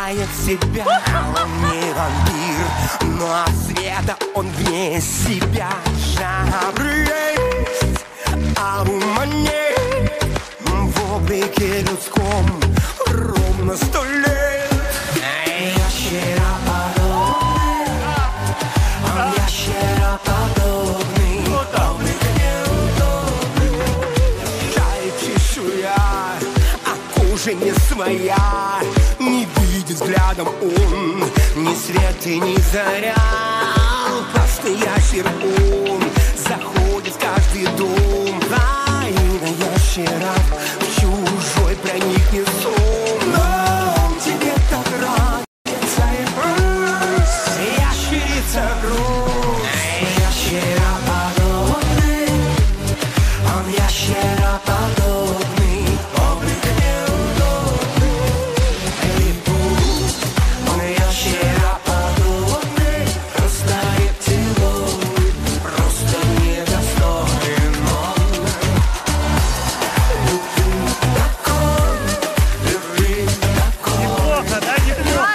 знает себя. Он не вампир, но от света он вне себя. Жабры есть, а ума нет. В облике людском ровно 100 лет. Ящероподобный, он ящероподобный. Облик неудобный. Жаль чешуя, а кожа не своя. Не видит взглядом он ни свет и ни заря. Просто ящер он заходит в каждый дом. Да и на ящеров в чужой проникнет сон. Но он тебе так нравится, ящерица грусть. Ящероподобный, он ящероподобный. Облик неудобный. Он ящероподобный, просто рептилоид, просто недостоин он. Такой, любви такой. Неплохо, да? Неплохо.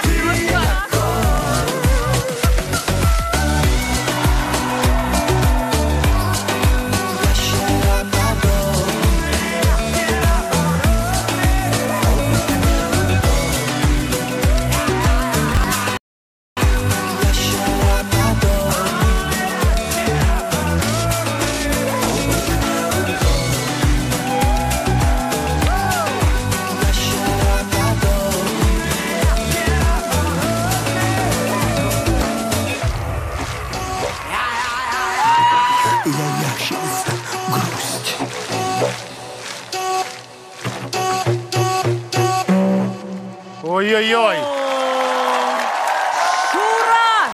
Я ящерица грусть. Ой-ой-ой.